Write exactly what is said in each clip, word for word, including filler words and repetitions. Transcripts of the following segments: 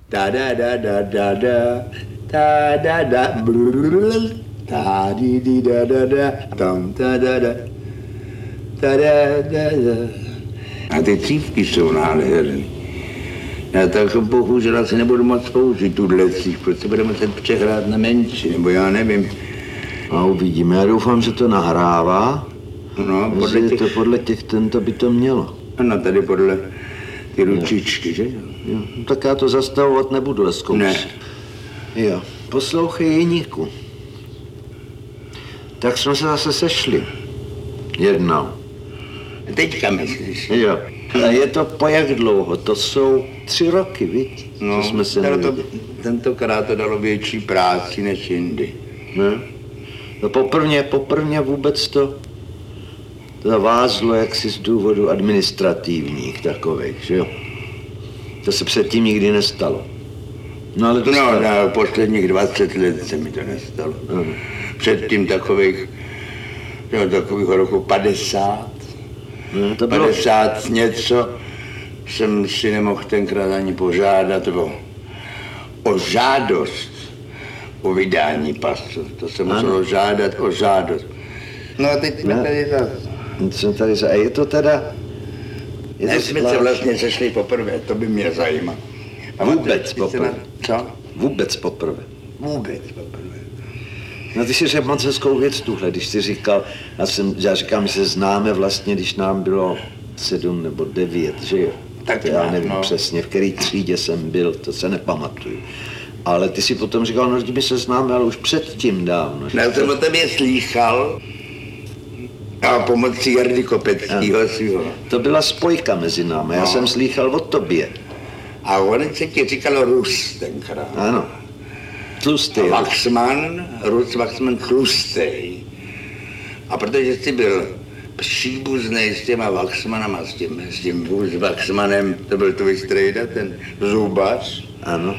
Ta da da da da da, ta da da brrrr, ta di di da da da, tam ta da da, ta da da da. A ty cívky jsou nádherný. Já tak bohužel asi nebudu moc použít tuhle cív, protože budeme muset přehrát na menší, nebo já nevím. A uvidíme, já doufám, že to nahrává. No, podle těch... to podle těch tento by to mělo. Ano, tady podle ty ručičky, že jo? Jo. Tak já to zastavovat nebudu, ale zkoušet. Ne. Jo, poslouchej, Jeníku. Tak jsme se zase sešli. Jednou. Teďka myslíš? Jo. A je to po jak dlouho? To jsou tři roky, viď? No, co jsme se to, tentokrát to dalo větší práci než jindy. Ne? No poprvně, poprvně vůbec to zavázlo jaksi z důvodu administrativních takových, že jo? To se předtím nikdy nestalo. No, ale to no, stalo. no, posledních dvacet let se mi to nestalo. Ano. Předtím takových, jo, takových roku padesát. No, to bylo... padesát něco jsem si nemohl tenkrát ani požádat o, o žádost o vydání pasu. To jsem musel žádat o žádost. No a teď jsme tady zase. Jsem tady za... A je to teda... Je to jsme se vlastně sešli poprvé, to by mě zajímalo. Vůbec poprvé. Co? Vůbec poprvé. Vůbec poprvé. No ty si řekl moc hezkou věc tuhle, když jsi říkal, já, jsem, já říkám, že se známe vlastně, když nám bylo sedm nebo devět, že jo? Tak já nevím no. přesně, v který třídě jsem byl, to se nepamatuju. Ale ty si potom říkal, no my se známe, ale už předtím dávno. Já jsem o tobě slýchal a pomocí Jardy Kopeckýho svýho. To byla spojka mezi námi, já no. jsem slýchal o tobě. A on se ti říkal Rus tenkrát. Ano. Tlustý. Waxman, Rus Waxman tlustý. A protože jsi byl příbuznej s těma Waxmanama, s tím, s tím Waxmanem, to byl tvůj strejda, ten zubař. Ano.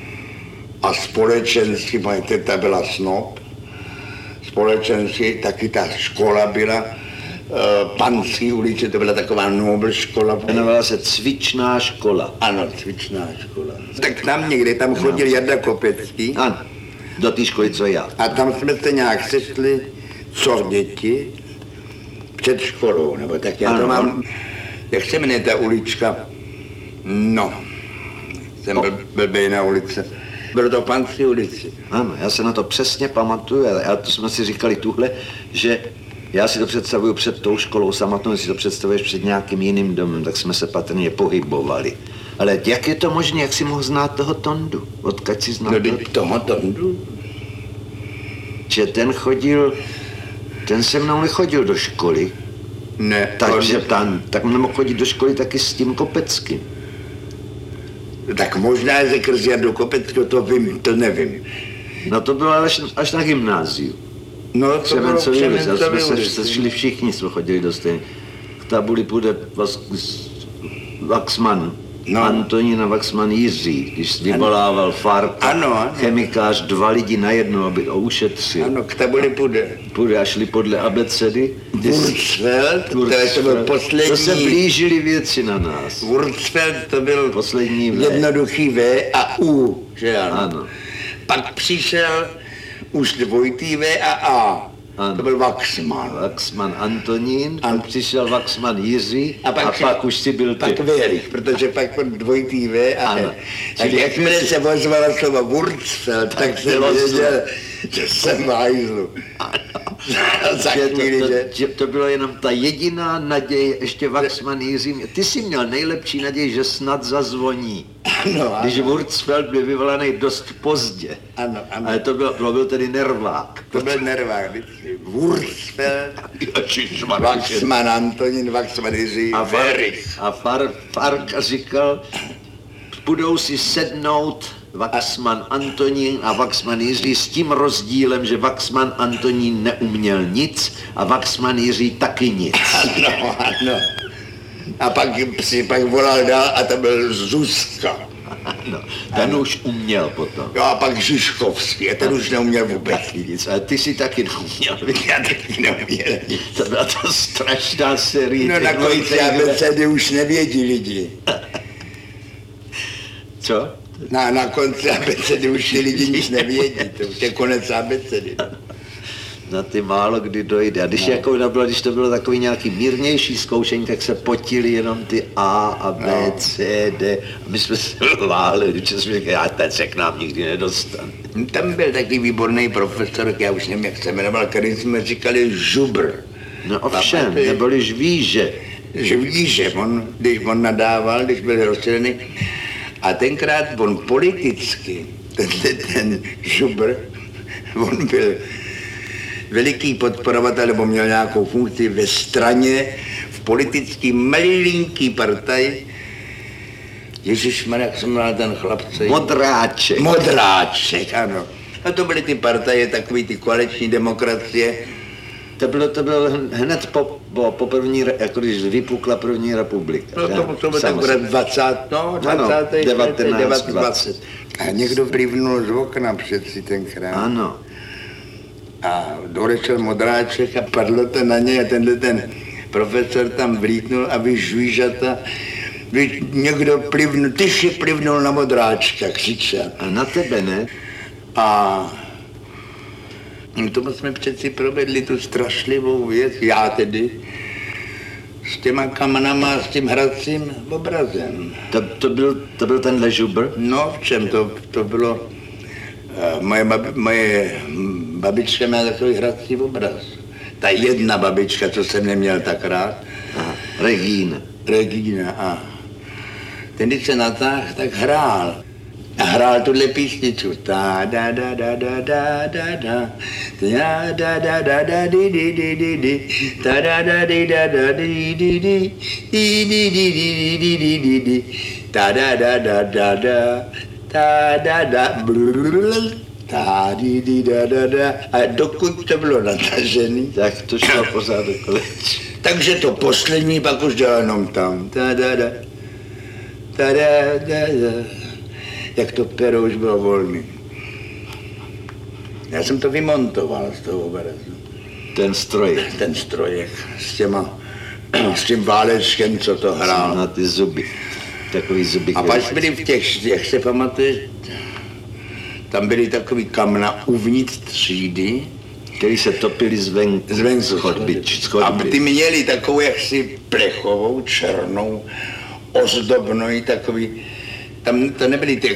A společensky, moje teta byla snob, společensky taky ta škola byla, uh, Panský ulice, to byla taková Nobel škola. Jmenovala se Cvičná škola. Ano, Cvičná škola. Tak tam někde, tam chodil Jarda Kopecký. Ano, do té školy, co já. A tam jsme se nějak sešli, co děti, před školou, nebo tak já ano. to mám, jak se jmenuje ta ulička? No, jsem o. byl, blbej na ulice. Bylo to v Panské ulici. Ano, já se na to přesně pamatuju, a to jsme si říkali tuhle, že já si to představuju před tou školou samotnou, si to představuješ před nějakým jiným domem, tak jsme se patrně pohybovali. Ale jak je to možné, jak si mohl znát toho Tondu? Odkud si znal no, toho? toho Tondu? Že ten chodil, ten se mnou nechodil do školy. Ne. Takže tam, tak nemohl chodit do školy taky s tím Kopeckým. Tak možná řekl z Jardu Kopeckého, to vím, to nevím. No to bylo až, až na gymnáziu. No to Přemencovi bylo ulici, Přemencovi jsme ulici. se sešli všichni, jsme chodili do stejné. K tabuli půjde Waxman, no. Antonín a Waxman Jiří, když vyvolával Farka, ano, ano. chemikář, dva lidi najednou, aby ho ušetřil. Ano, k tabuli půjde. Půjde a šli podle abecedy. Wurzfeld, to byl poslední. To se blížili věci na nás. Wurzfeld, to byl poslední v. Jednoduchý V a U, že ano. Ano. Pak přišel už dvojitý V a A. Ano. To byl Waxman. Waxman Antonín, An... pak přišel Waxman Jiří a pak, a při... pak už si byl ty. Pak Věrich, protože pak byl dvojitý V a ano. Tak jakmile se ozvala slova Wurzfeld, tak jsem věděl, že jsem v hajzlu. Za chvíli, to, to, že... že to bylo jenom ta jediná naděje, ještě Waxman Jiří. Ty jsi měl nejlepší naději, že snad zazvoní. Ano, ano. Když Wurzfeld byl vyvolaný dost pozdě. Ano, ano. Ale to byl, to byl tedy nervák. To byl nervák, vždycky. Wurzfeld, Waxman Antonín, Waxman Jiří, a Věrich. A Far, Farka říkal, budou si sednout Waxman Antonín a Waxman Jiří s tím rozdílem, že Waxman Antonín neuměl nic a Waxman Jiří taky nic. Ano, ano. A pak si pak volal dál a to byl Zuzka. Ano, ten už uměl potom. Jo, a pak Žižkovský, a ten už neuměl vůbec. Taky nic, ale ty si taky neuměl. Já taky neuměl. To byla ta strašná série. No nakonec abecedy už nevědí lidi. Co? Na, na konci abecedy už ty lidi nic nevědí, to už je konec abecedy. Na ty málo kdy dojde. A když, no. jako bylo, když to bylo takový nějaký mírnější zkoušení, tak se potili jenom ty A a B, no. C, D. A my jsme se váleli, když jsme říkali, já ten se k nám nikdy nedostane. Tam byl takový výborný profesor, já už nevím, jak se jmenoval, který jsme říkali Žubr. No ovšem, neboli žvíže. Žvíže, on, když on nadával, když byl rozstřelený. A tenkrát on politicky, ten, ten Žubr, on byl veliký podporovatel, nebo měl nějakou funkci ve straně, v politický malinký partaj. Ježišmarja, jak jsem měl ten chlapce? Modráček. Modráček, ano. A to byly ty partaje, takový ty koaliční demokracie. To bylo, to bylo hned po, po, po první, jako když vypukla první republika. No to, to bylo tak dvacátého, no, dvacátého, devatenáct, dvacet. A někdo plivnul z okna přeci tenkrát. Ano. A dorešel Modráček a padlo to na něj a tenhle ten profesor tam vlítnul a vy žvížata, vy někdo plivnul, ty si plivnul na Modráčka, křičel. A na tebe ne? A tomu jsme přeci provedli tu strašlivou věc, já tedy, s těma kamenama a s tím hracím obrazem. To, to, byl, to byl tenhle Žubr? No, v čem to, to bylo, moje, babi, moje babička měla takový hrací obraz. Ta jedna babička, co jsem neměl tak rád. Aha, Regína. Regína, a ten, když se natáhl, tak hrál. A hrál tuhle písničku. Ta da da da da da da da. Ta da da da da di di di di di. Ta da da di da da di di di. Di di di di di di di di. Ta da da da da da. Ta da da blululul. Ta di di da da da. A dokud to bylo natažený, tak to šlo pořád do kolečka. Takže to poslední pak už dělal jenom tam. Ta da da. Ta da da da. Jak to pero už bylo volný. Já jsem to vymontoval z toho obrazu. Ten strojek. Ten strojek s těma, s tím válečkem, co to hrál. Na ty zuby. Takový zuby. A pak byli v těch, jak se pamatuješ, tam byly takový kamna uvnitř třídy. Který se topili zvenku. Zvenku z chodby. A ty měli takovou jaksi plechovou, černou, ozdobnou, takový. Tam to nebyly ty,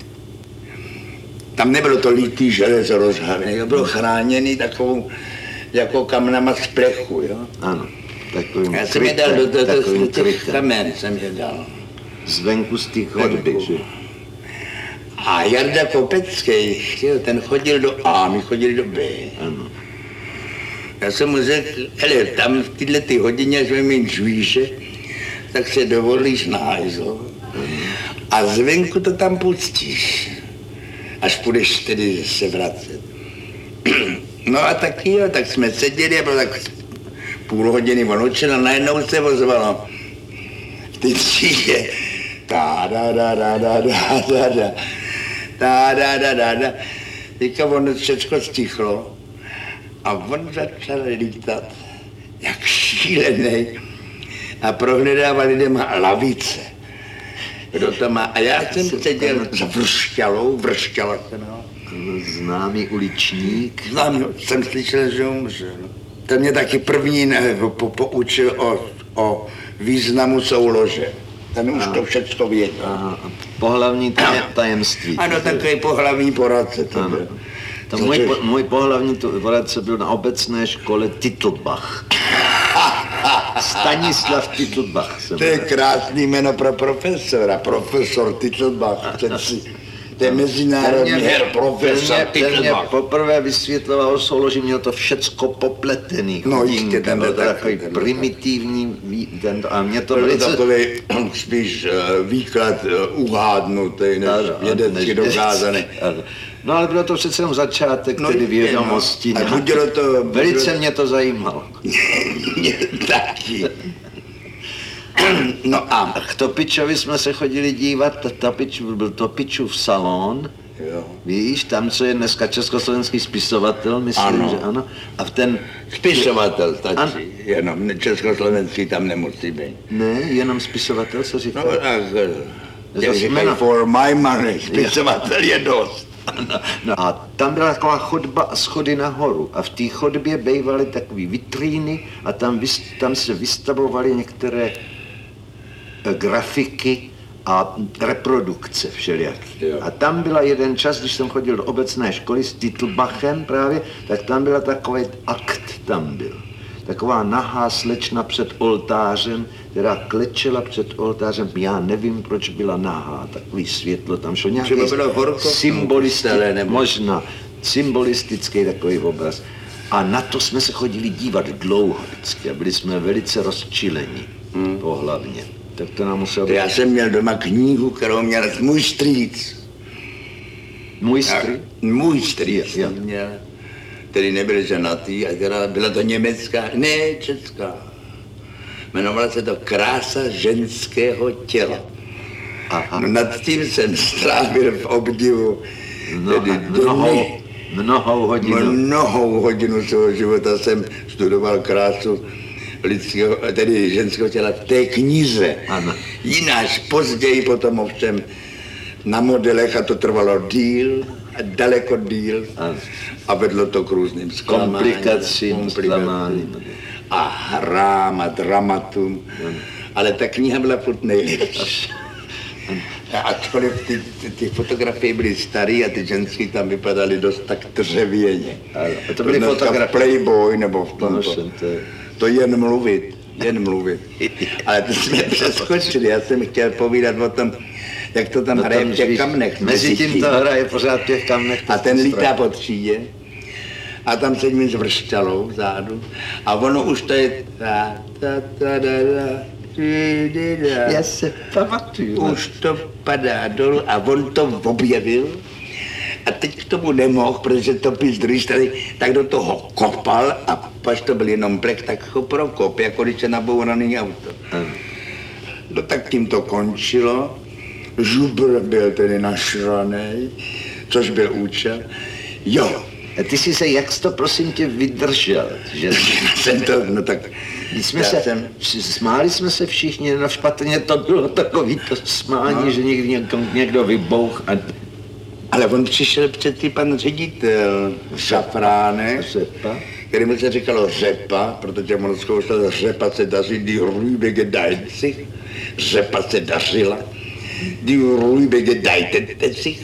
tam nebylo to litý železo rozhavené, to bylo chráněný takovou, jako kamnama z plechu, jo? Ano, takovým Já jsem je dal do, do, do, do těch kamen, jsem je dal. Zvenku z těch chodby, že? A Jarda Kopecký, ten chodil do A, my chodili do B. Ano. Já jsem mu řekl, hele, tam v tyhle ty hodině, až budeme mít žvíže, tak se dovolíš na hajzl. A zvenku to tam pustíš, až půjdeš tedy se vracet. No a taky jo, tak jsme seděli a bylo tak půl hodiny on učil a najednou se ozvalo v té třídě. Ta da da da da da da da ta da da da da. Teďka ono všechno stichlo a on začal lítat jak šílený a prohnedával lidem lavice. Kdo to má? A já jsem seděl za vršťalou, vršťala se, no. Známý uličník. Známý, jsem slyšel, že umřel. Ten mě taky první ne, po, poučil o, o významu soulože. Ten už aha. To všechno věděl. Aha. Pohlavní tajemství. Ano, takový pohlavní poradce to byl. To můj, po, můj pohlavní poradce byl na obecné škole Titlbach. Stanislav Titlbach. To je krásný jméno pro profesora, profesor Titlbach. To je mezinárodní her, profesor Titlbach. Ten mě poprvé vysvětloval souloži, měl to všecko popletený. No jistě, ten byl takový primitivní, ten, a mě to byl takový spíš výklad uhádnutý, než vědecky dokázaný. No ale bylo to přece jenom začátek, no, tedy vědomostí. No, a to, velice mě to zajímalo. Mě taky. No a k Topičovi jsme se chodili dívat, Topič, byl Topičův salon, jo. Víš, tam, co je dneska československý spisovatel, myslím, ano. Že ano. A v ten... Spisovatel stačí, an... jenom československý tam nemusí být. Ne, jenom spisovatel se říká. No, tak, Já říkají for my money, spisovatel je dost. No, no. A tam byla taková chodba a schody nahoru. A v té chodbě bývaly takové vitríny a tam, tam se vystavovaly některé grafiky a reprodukce všelijaký. A tam byla jeden čas, když jsem chodil do obecné školy s Titlbachem právě, tak tam byla takový akt tam byl. Taková nahá slečna před oltářem, která klečela před oltářem. Já nevím, proč byla nahá, takový světlo tam šlo. Nějaký symbolistický, možná symbolistický takový obraz. A na to jsme se chodili dívat dlouho vždycky a byli jsme velice rozčileni hmm. pohlavně. Tak to nám muselo být. Já jsem měl doma knihu, kterou měl můj strýc. Můj strýc? Můj strýc měl, který nebyl ženatý a která byla to německá, ne česká. Jmenovala se to Krása ženského těla. Aha. No nad tím jsem strávil v obdivu. Mnohou, mnohou hodinu. Mnohou hodinu svého života jsem studoval krásu lidského, tedy ženského těla v té knize. Ano. Jináč později potom ovšem na modelech a to trvalo díl, daleko díl ano. A vedlo to k různým zklamáním. Komplikacím, zklamáním. A hrám a dramatům. Ano. Ale ta kniha byla furt nejlepší. Ačkoliv ty, ty, ty fotografie byly staré a ty ženský tam vypadaly dost tak dřevěně. A to byly fotografie Playboy nebo v tomto. No, to, to jen mluvit, jen mluvit. Ale to jsme přeskočili, já jsem chtěl povídat o tom, jak to tam no, hraje v těch kamnech. Mezi tím to hraje pořád v těch kamnech. A ten lítá po třídě a tam sedím s vršťalou vzadu a ono už to je ta, ta, ta, da, da. Já se pamatuju. Už to padá dolů a on to objevil a teď k tomu nemohl, protože to pizdrýš tady, tak do toho kopal a pač to byl jenom brek, tak ho prokop, jako když je nabouraný auto. Hmm. No tak tím to končilo. Žubr byl tedy našranej, což byl účel. Jo. A ty jsi se, jak jsi to prosím tě vydržel, že? jsem to, no tak... Jsme se, jsem... Smáli jsme se všichni, no špatně to bylo takový to smání, no. Že někdy někdo, někdo vybouch a... Ale on přišel přeci pan ředitel Šafránek, kterému se říkalo řepa, protože on zkoušel, řepa se daří, die Rübe gedeiht sich, řepa se dařila, die Rübe gedeitet sich.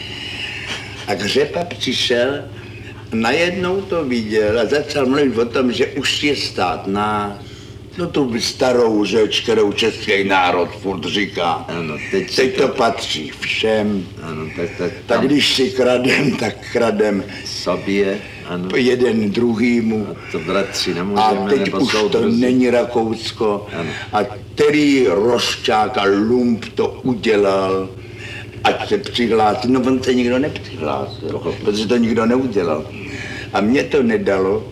A řepa přišel, najednou to viděl a začal mluvit o tom, že už je stát náš. No tu starou řeč, kterou český národ furt říká. Ano, teď, teď to patří všem. Ano, tak, tak, tak když si kradem, tak kradem sobě. Ano. Jeden druhýmu. A to bratři nemůžeme, a teď nebo už to druzí. Není Rakousko. Ano. A který Rošťák a Lump to udělal, ať se přihlásí. No on se nikdo nepřihlásil, Toho. protože to nikdo neudělal. A mě to nedalo,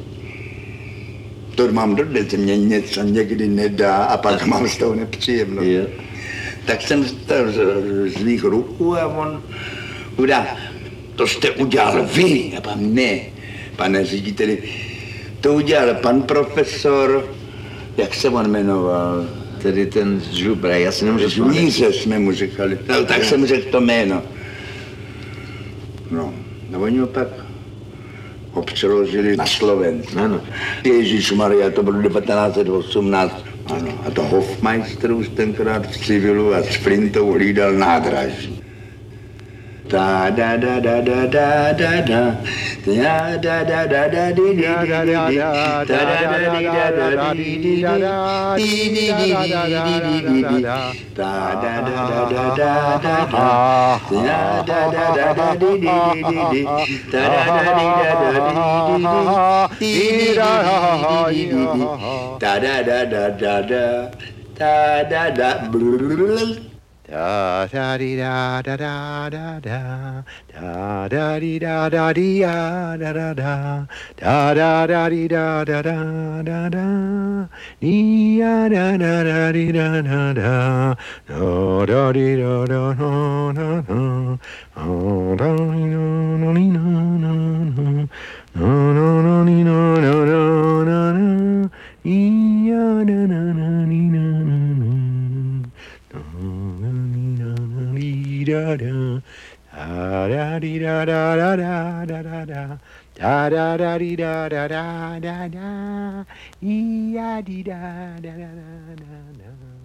to mám dodnes, mě něco někdy nedá a pak mám z toho nepříjemnost. Yeah. Tak jsem z zlých ruku a on udá, to jste udělal vy. A pan ne, pane řediteli, to udělal pan profesor, jak se on jmenoval? Tedy ten Žubra, já si nemůžu Žmíře jsme mu říkali, no, tak jsem řekl to jméno. No, no oni opak ho přeložili na Slovensko. Ano. Ježišmarja, to bylo devatenáct set osmnáct. Ano, a to Hofmeister už tenkrát v civilu a s flintou hlídal nádraží. Da da da da da da da da da da da da da di di da da da da da di da da di di da da di di di di di di da da da da da da da da da da da da da di di di di da da da di da da di di di da da da da da da da da da Da da di da da da da da da da di da da di da da da da da da da di da da da da da di da da da da di da da da da da di da da da da da da di no ni no no no no no ni no no no no di da da da ni no no no. da da dee da da da da da da da da da da dee da da da da da ee ya dee da da da da da da